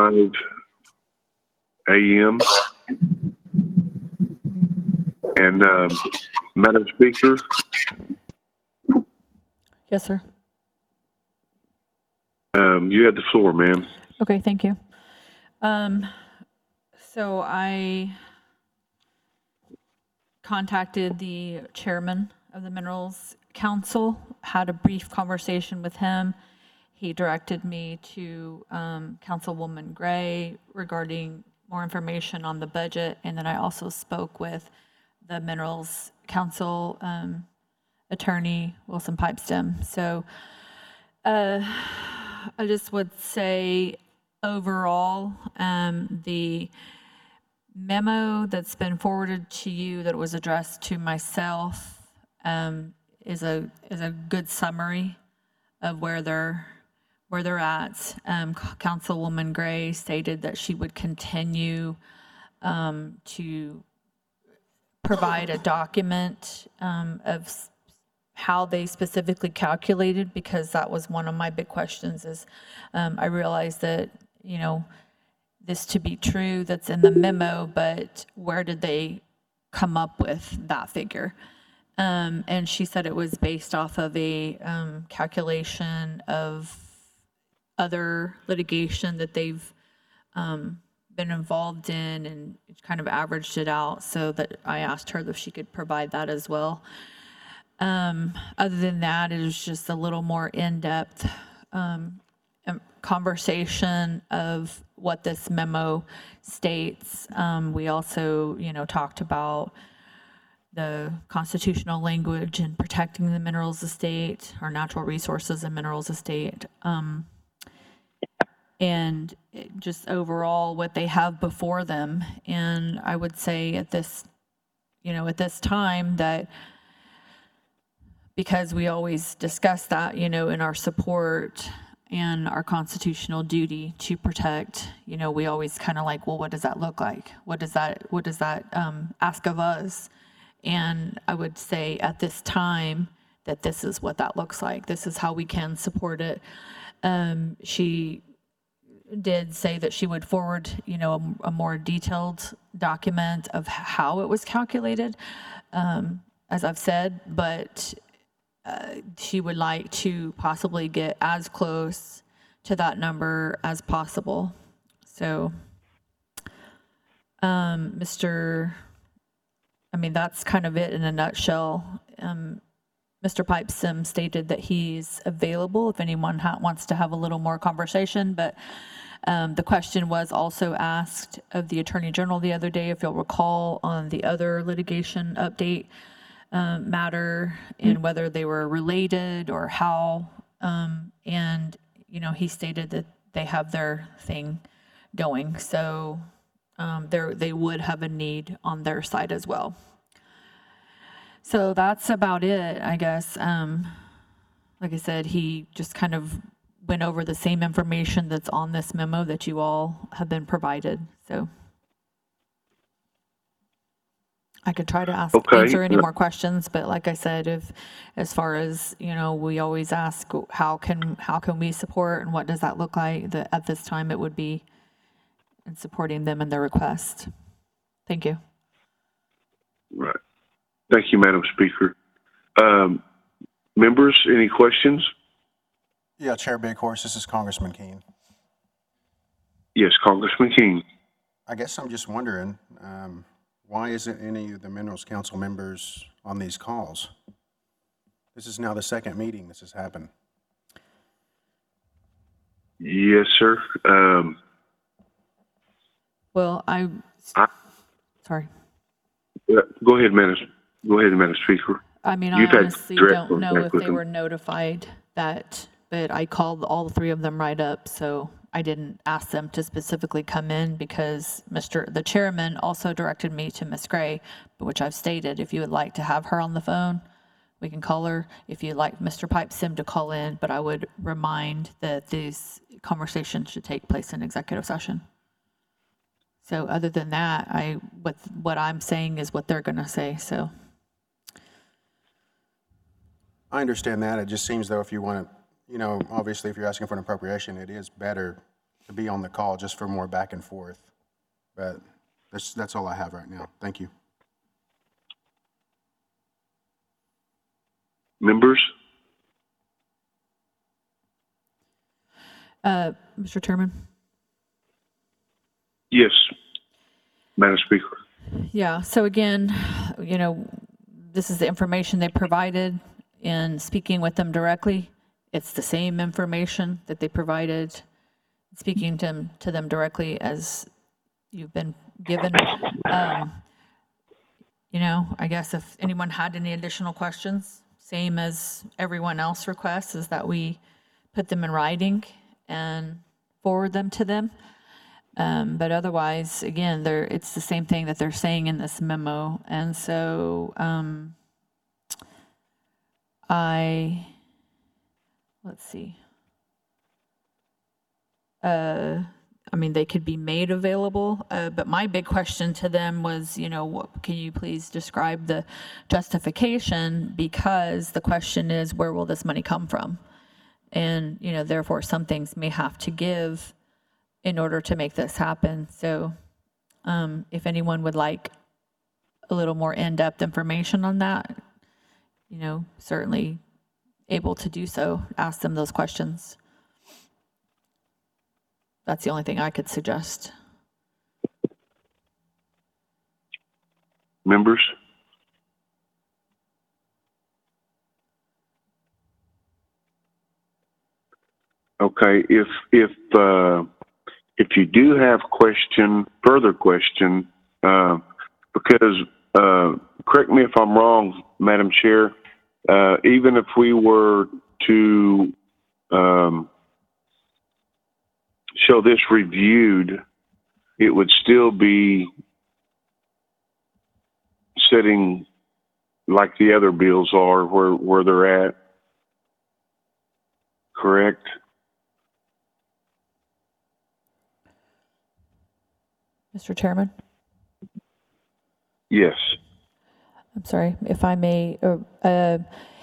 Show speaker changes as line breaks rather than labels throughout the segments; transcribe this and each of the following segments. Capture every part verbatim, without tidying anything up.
five a.m. And um, Madam Speaker,
Yes, sir.
um, you have the floor, ma'am.
Okay, thank you. Um, so I contacted the chairman of the Minerals Council, had a brief conversation with him. He directed me to um, Councilwoman Gray regarding more information on the budget, and then I also spoke with the Minerals Council um, attorney, Wilson Pipestem. So uh, I just would say overall, um, the memo that's been forwarded to you that was addressed to myself um, is a is a good summary of where they're where they're at. Um, Councilwoman Gray stated that she would continue um, to provide a document um, of s- how they specifically calculated, because that was one of my big questions. Is um, I realized that, you know, this to be true that's in the memo, but where did they come up with that figure? Um, and she said it was based off of a um, calculation of other litigation that they've um, been involved in, and kind of averaged it out, so that I asked her if she could provide that as well. Um, other than that, it was just a little more in-depth um, conversation of what this memo states. Um, we also, you know, talked about the constitutional language and protecting the minerals estate, our natural resources and minerals estate, um, and it just overall what they have before them. And I would say at this, you know, at this time that, because we always discuss that, you know, in our support and our constitutional duty to protect, you know, we always kind of like, well, what does that look like? What does that, what does that um, ask of us? And I would say at this time that this is what that looks like. This is how we can support it. Um, she did say that she would forward, you know, a, a more detailed document of how it was calculated, um, as I've said, but uh, she would like to possibly get as close to that number as possible. So, um, Mister I mean, that's kind of it in a nutshell. Um, Mister Pipestem stated that he's available if anyone ha- wants to have a little more conversation, but um, the question was also asked of the Attorney General the other day, if you'll recall, on the other litigation update um, matter, and whether they were related or how. Um, and, you know, he stated that they have their thing going. So um, they would have a need on their side as well. So that's about it, I guess. Um, like I said, he just kind of went over the same information that's on this memo that you all have been provided. So I could try to ask,
Okay.
answer any more questions, but like I said, if, as far as, you know, we always ask, how can, how can we support, and what does that look like? That at this time, it would be in supporting them in their request. Thank you.
Right. Thank you, Madam Speaker. Um, members, any questions?
Yeah, Chair Bighorse, this is Congressman Keene.
Yes, Congressman King.
I guess I'm just wondering, um, why isn't any of the Minerals Council members on these calls? This is now the second meeting this has happened.
Yes, sir. Um,
Well, I,
I
sorry.
Go ahead, Madam. Go ahead, Madam Speaker.
I mean,
You've
I
had
honestly
direct
don't know
contact
if
with
they
them.
were notified that, but I called all three of them right up, so I didn't ask them to specifically come in, because Mister the chairman also directed me to Miz Gray, which I've stated, if you would like to have her on the phone, we can call her. If you'd like Mister Pipestem to call in, but I would remind that these conversations should take place in executive session. So other than that, I what what I'm saying is what they're going to say. So
I understand that. It just seems though if you want to, you know, obviously if you're asking for an appropriation, it is better to be on the call just for more back and forth. But that's, that's all I have right now. Thank you.
Members?
Uh, Mister Chairman?
Yes, Madam Speaker.
Yeah, so again, you know, this is the information they provided in speaking with them directly. It's the same information that they provided speaking to them, to them directly as you've been given. Um, you know, I guess if anyone had any additional questions, same as everyone else requests, is that we put them in writing and forward them to them. Um, but otherwise, again, they're, it's the same thing that they're saying in this memo. And so um, I, let's see. Uh, I mean, they could be made available, uh, but my big question to them was, you know, what, can you please describe the justification? Because the question is, where will this money come from? And, you know, therefore, some things may have to give in order to make this happen. So um, if anyone would like a little more in-depth information on that, you know, certainly able to do so, ask them those questions. That's the only thing I could suggest.
Members? Okay, if, if, uh, if you do have question, further question, uh, because, uh, correct me if I'm wrong, Madam Chair, uh, even if we were to, um, show this reviewed, it would still be sitting like the other bills are where, where they're at. Correct?
Mister Chairman?
Yes.
I'm sorry, if I may, uh, uh,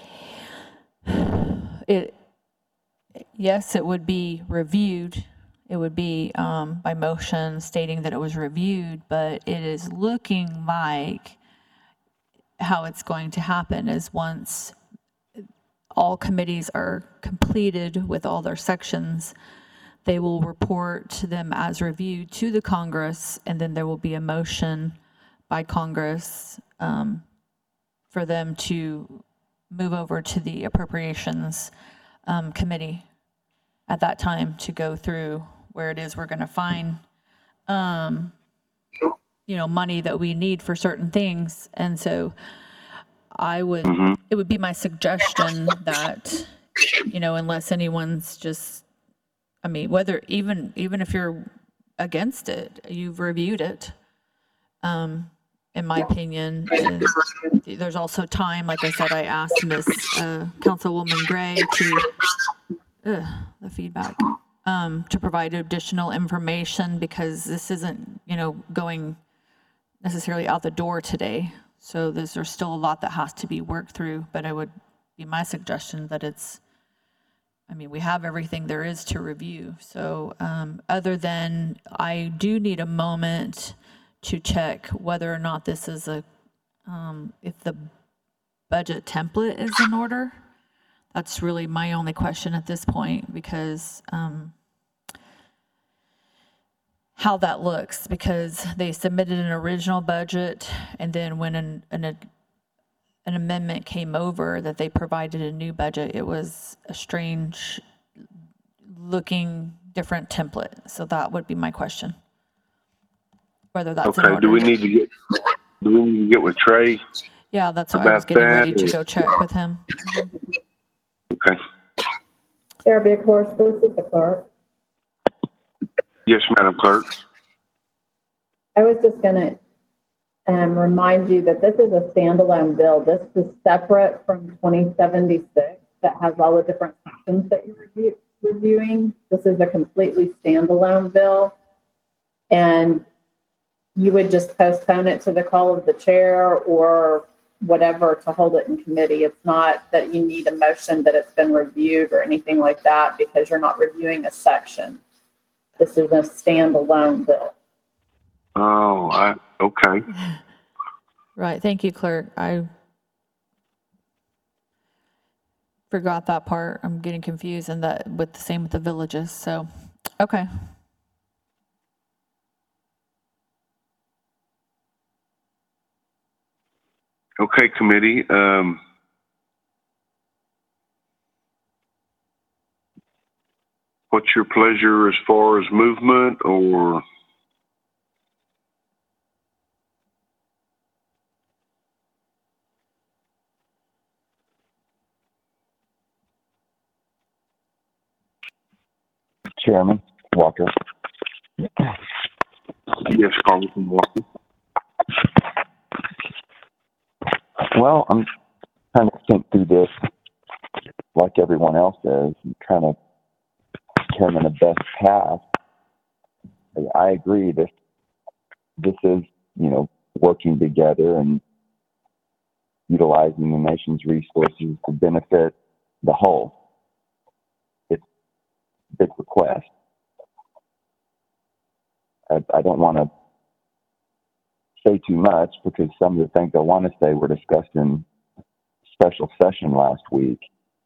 it, yes, it would be reviewed. It would be um, by motion stating that it was reviewed, but it is looking like how it's going to happen is once all committees are completed with all their sections, they will report to them as reviewed to the Congress, and then there will be a motion by Congress um, for them to move over to the Appropriations um, Committee at that time to go through where it is we're going to find, um, you know, money that we need for certain things. And so I would, mm-hmm. it would be my suggestion that, you know, unless anyone's just, I mean, whether even, even if you're against it, you've reviewed it. Um, in my opinion, and there's also time, like I said, I asked Miss uh, Councilwoman Gray to, ugh, the feedback, um, to provide additional information because this isn't, you know, going necessarily out the door today. So there's, there's still a lot that has to be worked through, but it would be my suggestion that it's, I mean, we have everything there is to review. So um, other than I do need a moment to check whether or not this is a, um, if the budget template is in order. That's really my only question at this point, because um, how that looks, because they submitted an original budget, and then when an, an, an amendment came over that they provided a new budget, it was a strange looking different template. So that would be my question. Whether that's
okay.
In order.
Do we need to get? Do we need to get with Trey?
Yeah, that's what I was getting
that,
ready to
or?
go check with him.
Okay.
Sarah B. Course, this is the clerk.
Yes, Madam Clerk.
I was just going to um, remind you that this is a standalone bill. This is separate from twenty seventy-six that has all the different sections that you're review, reviewing. This is a completely standalone bill. And you would just postpone it to the call of the chair or whatever to hold it in committee. It's not that you need a motion that it's been reviewed or anything like that because you're not reviewing a section. This is a standalone bill.
Oh, I, okay.
Right. Thank you, clerk. I forgot that part. I'm getting confused and that with the same with the villages. So, okay.
Okay, committee. Um, what's your pleasure as far as movement or?
Chairman Walker.
Yes, Congressman Walker.
Well, I'm trying to think through this like everyone else is and trying to determine the best path. I agree this this is, you know, working together and utilizing the nation's resources to benefit the whole. It's a big request. I, I don't want to say too much because some of the things I want to say were discussed in special session last week.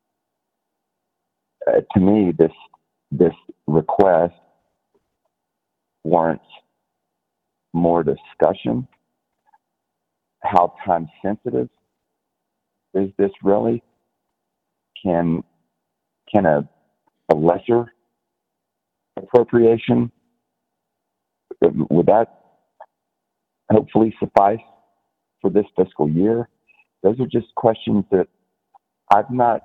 Uh, to me, this this request warrants more discussion. How time sensitive is this really? Can can a, a lesser appropriation, would that hopefully suffice for this fiscal year? Those are just questions that I've not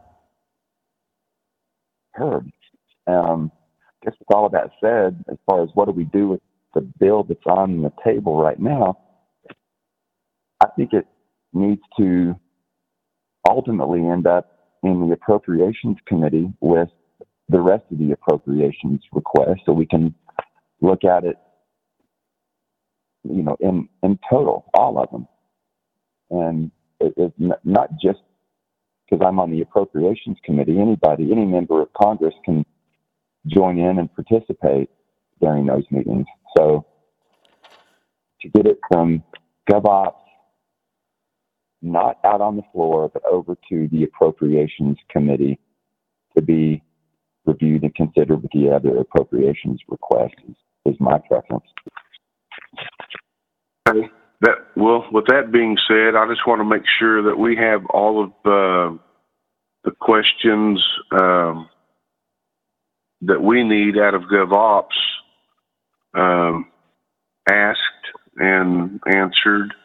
heard. Um, I guess with all of that said, as far as what do we do with the bill that's on the table right now, I think it needs to ultimately end up in the Appropriations Committee with the rest of the appropriations request so we can look at it, you know, in, in total, all of them. And it, it's not just because I'm on the Appropriations Committee. Anybody, any member of Congress can join in and participate during those meetings. So to get it from GovOps, not out on the floor, but over to the Appropriations Committee to be reviewed and considered with the other appropriations requests is, is my preference.
Okay. That, well, with that being said, I just want to make sure that we have all of the, the questions um, that we need out of GovOps um, asked and answered.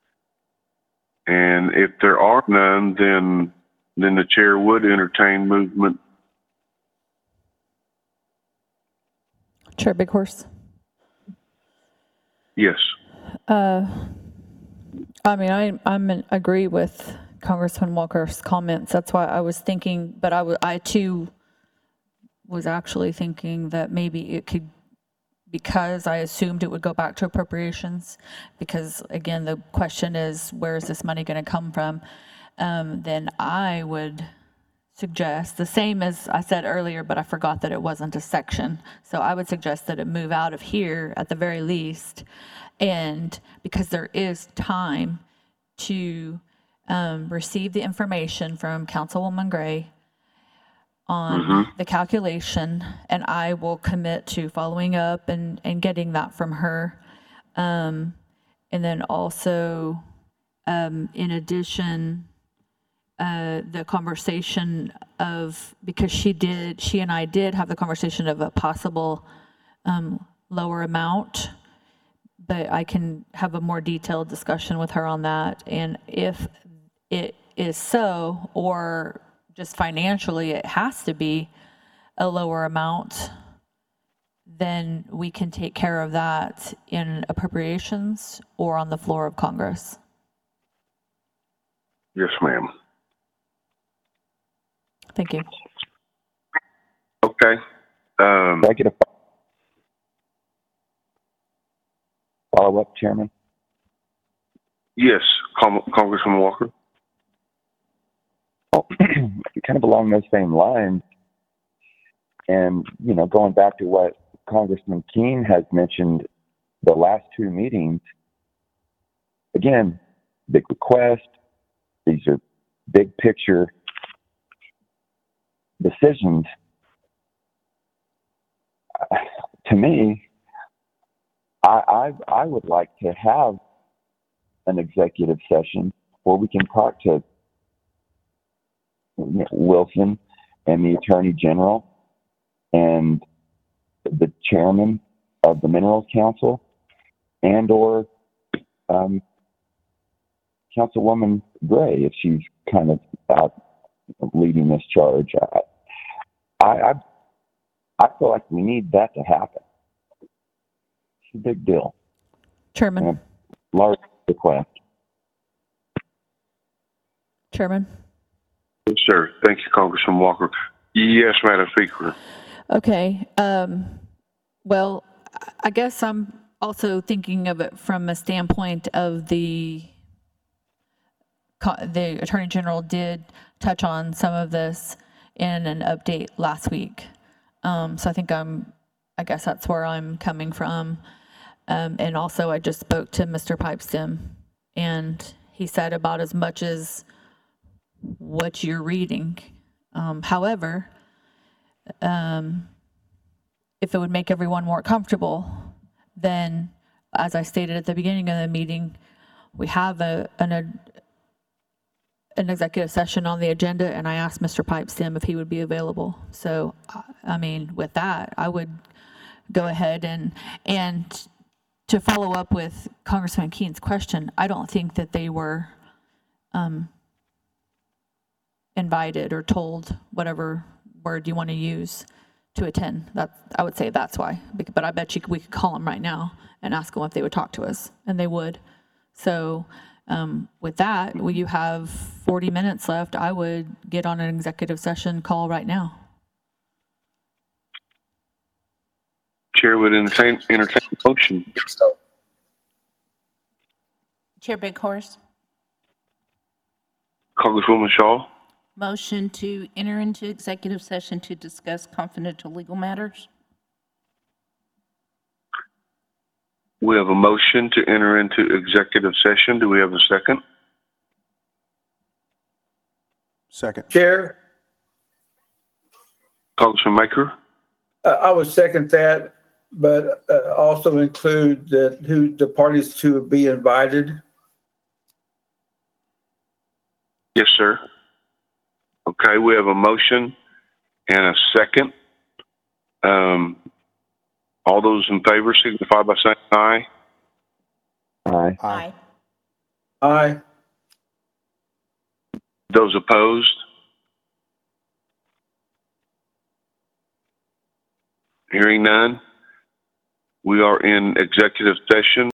And if there are none, then then the chair would entertain movement.
Chair Big Horse.
Yes.
Uh, I mean, I I'm in, agree with Congressman Walker's comments. That's why I was thinking, but I w- I too was actually thinking that maybe it could, because I assumed it would go back to appropriations, because again, the question is, where is this money going to come from? Um, then I would suggest the same as I said earlier, but I forgot that it wasn't a section. So I would suggest that it move out of here at the very least. And because there is time to um, receive the information from Councilwoman Gray on
Mm-hmm.
the calculation, and I will commit to following up and, and getting that from her. Um, and then also, um, in addition, uh, the conversation of, because she did, she and I did have the conversation of a possible um, lower amount, but I can have a more detailed discussion with her on that. And if it is so, or just financially it has to be a lower amount, then we can take care of that in appropriations or on the floor of Congress.
Yes, ma'am.
Thank you.
Okay. Um,
Can I get a follow up, Chairman?
yes, Con- Congressman Walker.
Well, kind of along those same lines, and you know, going back to what Congressman Keene has mentioned the last two meetings, again, big request. These are big picture decisions. Uh, to me, I, I I would like to have an executive session where we can talk to Wilson and the Attorney General and the chairman of the Minerals Council and or um, Councilwoman Gray, if she's kind of out leading this charge. I, I, I feel like we need that to happen. It's a big deal.
Chairman.
And a large request.
Chairman.
Yes, sir. Thank you, Congressman Walker. Yes, Madam Speaker.
Okay. Um, well, I guess I'm also thinking of it from a standpoint of the the Attorney General did touch on some of this in an update last week. Um, so I think I'm, I guess that's where I'm coming from. Um, and also I just spoke to Mister Pipestem and he said about as much as what you're reading. Um, however, um, if it would make everyone more comfortable, then as I stated at the beginning of the meeting, we have a, an, a, an executive session on the agenda, and I asked Mister Pipestem if he would be available. So, I mean, with that, I would go ahead and, and to follow up with Congressman Keene's question, I don't think that they were um, invited or told, whatever word you want to use, to attend. That, I would say that's why. But I bet you we could call them right now and ask them if they would talk to us, and they would. So um, with that, will you have forty minutes left? I would get on an executive session call right now.
Chair would entertain, entertain a motion.
Chair Bighorse,
Congresswoman Shaw.
motion to enter into executive session to discuss confidential legal matters.
We have a motion to enter into executive session. Do we have a second?
Second.
Chair,
Congressman Maker.
uh, I would second that, but uh, also include that who the parties to be invited.
Yes, sir. Okay, we have a motion and a second. Um, all those in favor signify by saying aye.
Aye.
Aye.
Aye.
Those opposed? Hearing none, we are in executive session.